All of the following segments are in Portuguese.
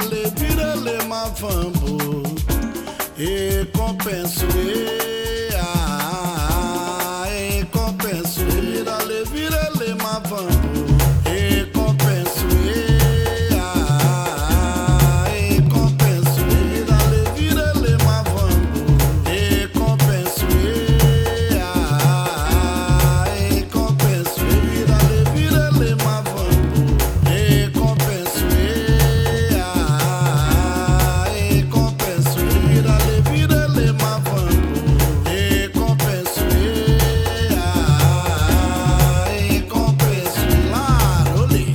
le vire le ma fambo e compenso e compenso le vire le ma fambo e compenso e compenso le vire le ma fambo e compenso e compenso le vire le ma fambo e compenso e compenso le vire le ma fambo e compenso e compenso claro lì.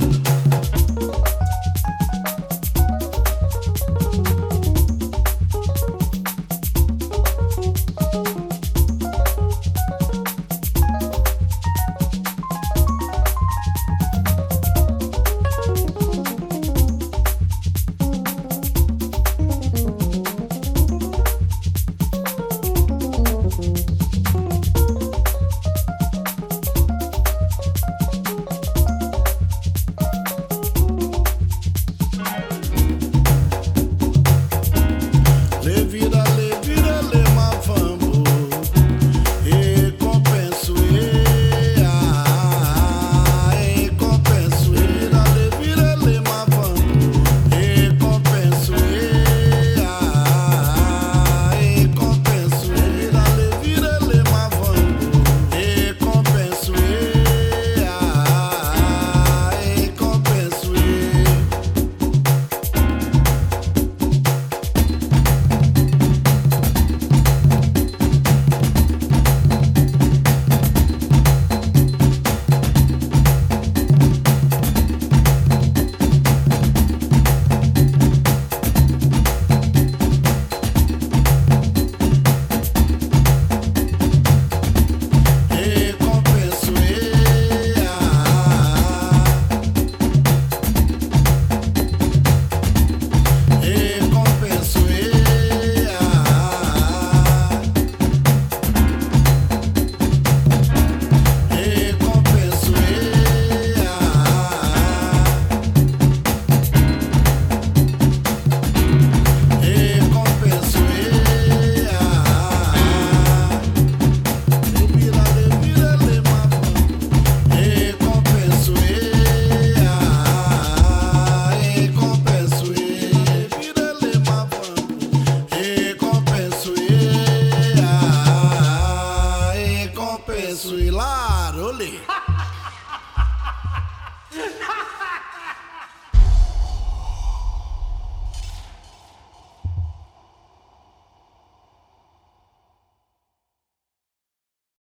Le vire le ma fambo e compenso e compenso le vire le ma fambo e compenso e compenso le vire le ma fambo e compenso e compenso e compenso e compenso e compenso e compenso le vire le ma fambo e compenso e compenso le vire le ma fambo e compenso e compenso claro lì.